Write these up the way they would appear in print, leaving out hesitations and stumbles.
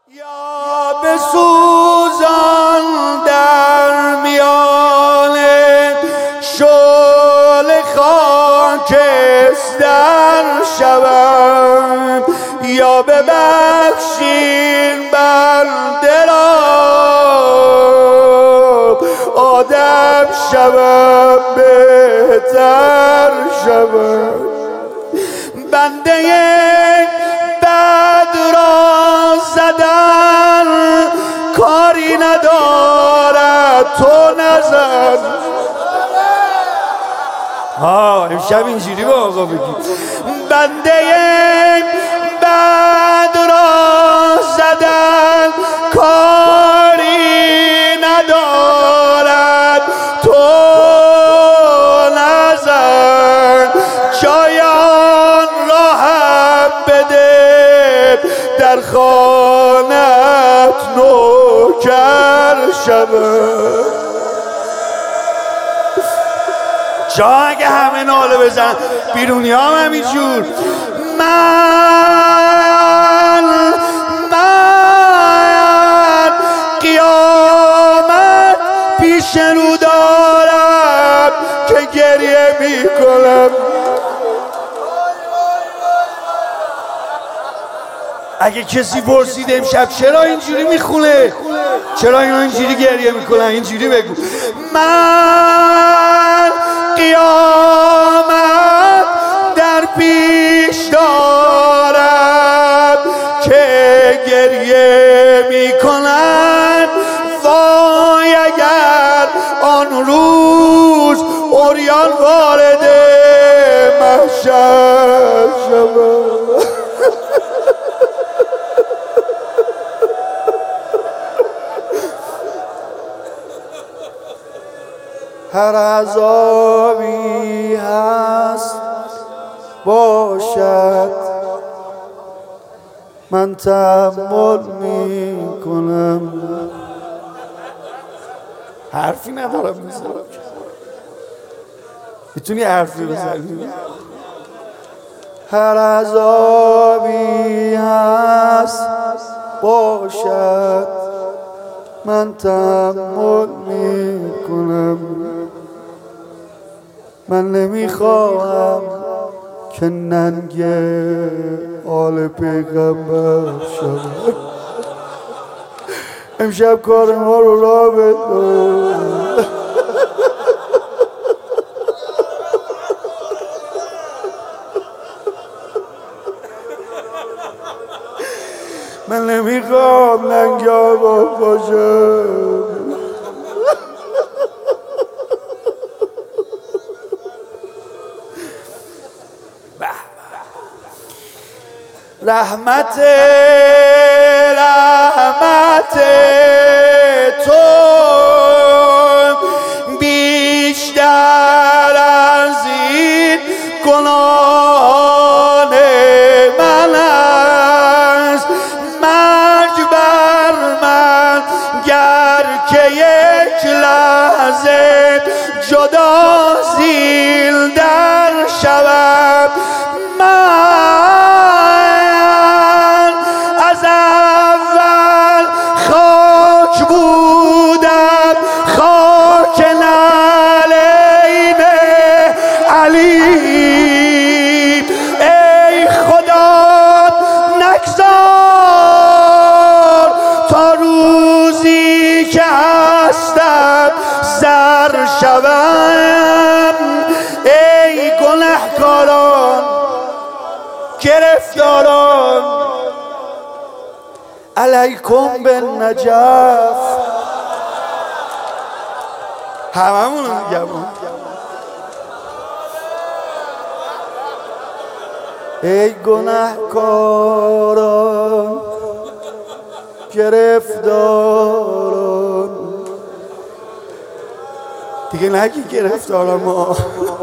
یا بسوزان در میان شعله خاکستر شوم، یا ببخشین بنده را آدم شوم بهتر شوم. بنده بد را زدن کاری ندارد، تو نزن. امشب اینجوری با آقا بگی بنده بد را زدن کاری ندارد، تو نزن. جایان را هم بده در خانت نوکر شود. جا اگه همه ناله بزن بیرونی هم همینجور. من قیامت پیش رو دارم که گریه میکنم. اگه کسی پرسید امشب چرا اینجوری میخونه، چرا اینا اینجوری گریه میکنن، اینجوری بگو من قیامت در پیش دارم که گریه میکنن. وای اگر آن روز عریان وارد محشر شود. هر عذابی هست باشد من تحمل می کنم. حرفی ندارم میزنم، میتونی حرفی بزنی؟ هر عذابی هست باشد من تحمل می کنم. من نمیخواهم که ننگ آل پیغمبر شود. امشب کار ما رو راه بنداز. من نمیخوام ننگ آقا باشم. رحمت تو بیشتر از این گناهان من است. مرگ بر من گر که یک لحظه جدا زیل در شوم. من از اول خاک بودم، خاک نعلین علی. ای خدا نگذار تا روزی که هستم زر شوم. ای گنهکاران گرفتاران علیکم بالنجف. هممون رو میگم. ای گنهکاران گرفتاران، دیگه نگی گرفتاران ما.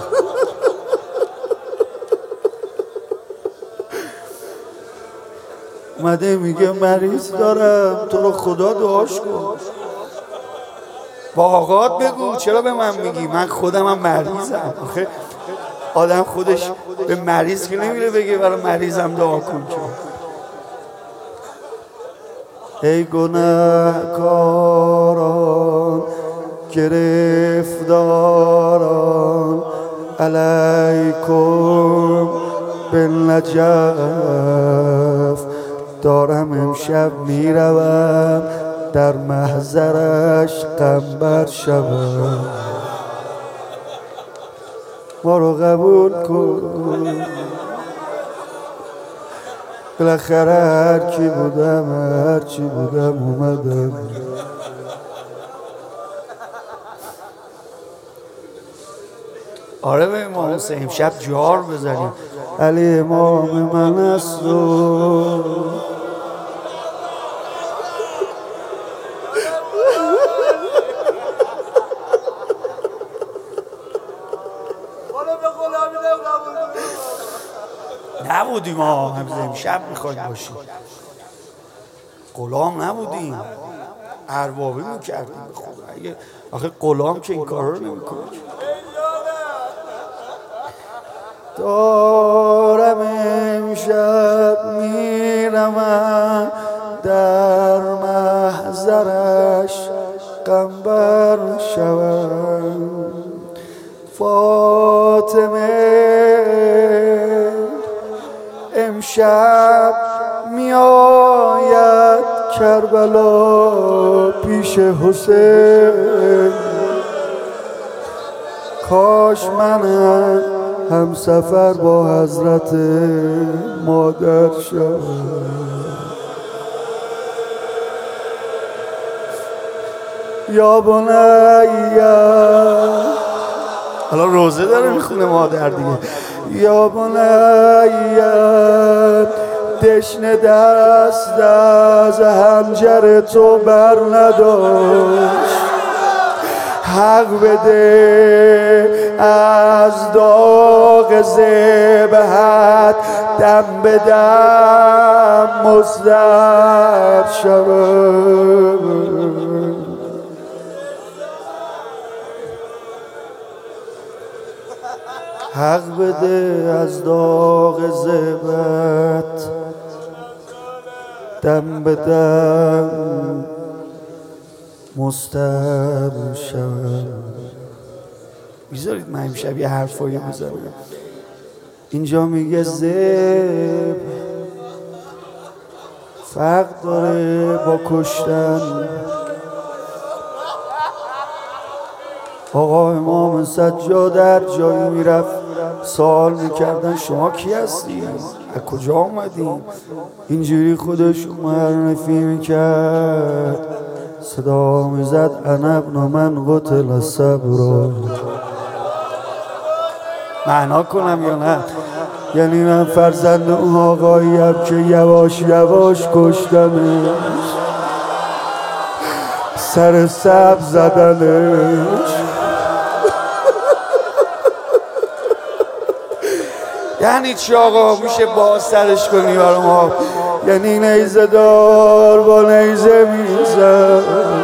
اومده میگه مریض دارم، تو رو خدا دعاش کن. با آقات بگو، چرا به من میگی؟ من خودم هم مریضم. آخه آدم خودش به مریض که نمیره بگه برای مریضم دعا کن. ای گنهکاران گرفتاران علیکم بالنجف، دارم امشب میروم در محضرش قنبر شوم. ما رو قبول کن، بالاخره هر کی بودم هر چی بودم اومدم. آره به امام حسین امشب جار بزنیم. علی امام من است و نبودیم ها، امشب میخوایم باشیم. غلام نبودیم، اربابی میکردیم به خدا. آخه غلام که این کار رو نمیکنه. دارم امشب میرم در محضرش قنبر شوم. فاطمه امشب میآید کربلا پیش حسین، کاش من هم سفر با حضرت مادر شوم. یا بنیا، حالا روزه داره میخونه مادر دیگه. یا بنیا دشنه دست از حنجر تو بر نداشت، حق بده از داغ ذبحت دم به دم مصدر شوم. حق بده از داغ ذبحت دم به دم مستر شوم. میذارید من امشب یه حرفایی بزنم. اینجا میگه ذبح فرق داره با کشتن. آقا امام سجاد در جایی میرفت سوال میکردن شما کی هستی؟ از کجا آمدی؟ اینجوری خودش معرفی میکرد، صدا میزد انا ابن من قتل صبرا. معنا کنم یا نه؟ یعنی من فرزند اون آقاییم که یواش یواش کشتمش، سر سبز زدنش. یعنی چی آقا؟ میشه باز سرش کنی برای ما؟ یعنی نیزه دار با نیزه میزد،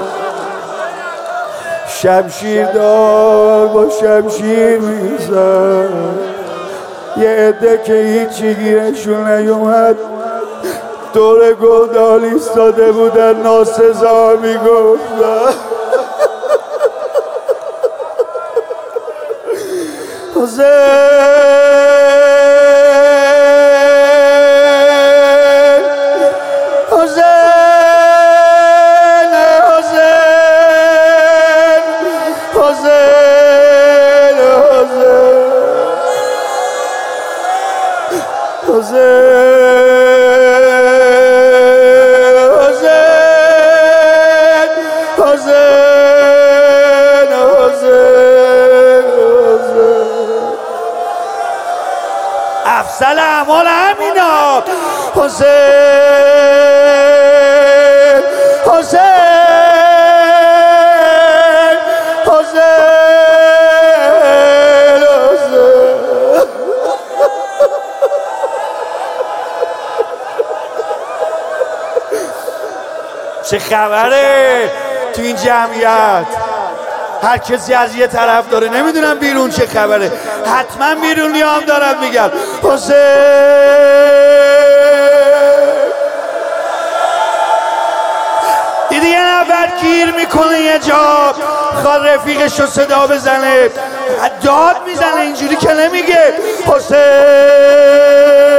شمشیر دار با شمشیر میزد. یه عده که هیچی گیرشون نیومد دور گودال ایستاده بودن ناسزا میگفتن حسین افضل اعمال همینا. حسین حسین حسین چه خبره تو این جمعیت؟ هر کسی از یه طرف داره، نمیدونم بیرون چه خبره. حتما بیرونی هم دارن میگن حسین دیدی یه نفر گیر میکنه یه جا خواد رفیقش رو صدا بزنه داد میزنه اینجوری که نمیگه حسین